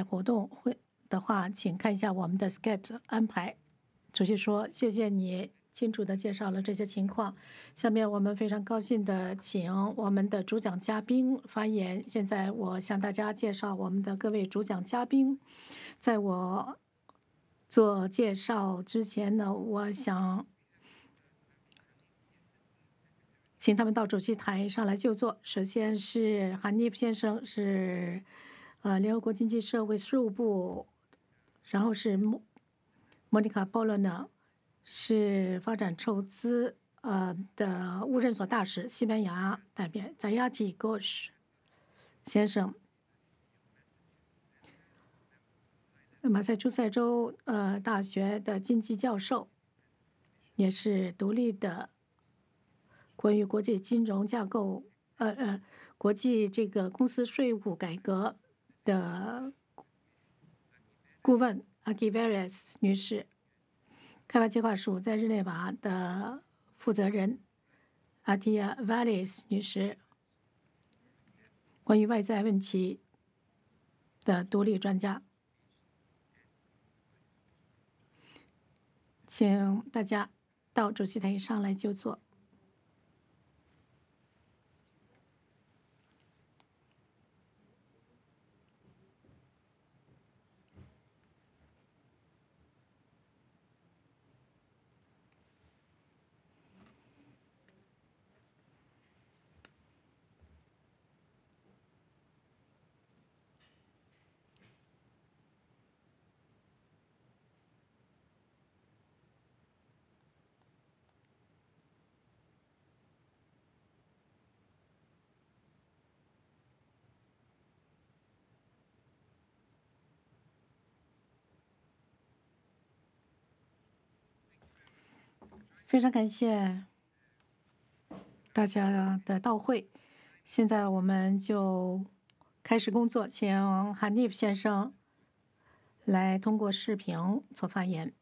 台活动会的话，请看一下我们的 schedule 安排。主席说：“谢谢你清楚地介绍了这些情况。下面我们非常高兴地请我们的主讲嘉宾发言。现在我向大家介绍我们的各位主讲嘉宾。在我做介绍之前呢，我想请他们到主席台上来就坐。首先是韩尼夫先生，是联合国经济社会事务部，然后是莫妮卡·鲍勒呢，是发展筹资的乌镇所大使，西班牙代表Zayati Ghosh 先生，马赛诸塞州大学的经济教授，也是独立的关于国际金融架构国际这个公司税务改革的顾问 Aguiveres 女士，开发计划署在日内瓦的负责人 Atia Valles 女士，关于外在问题的独立专家，请大家到主席台上来就坐。非常感谢大家的到会，现在我们就开始工作，请韩尼夫先生来通过视频做发言。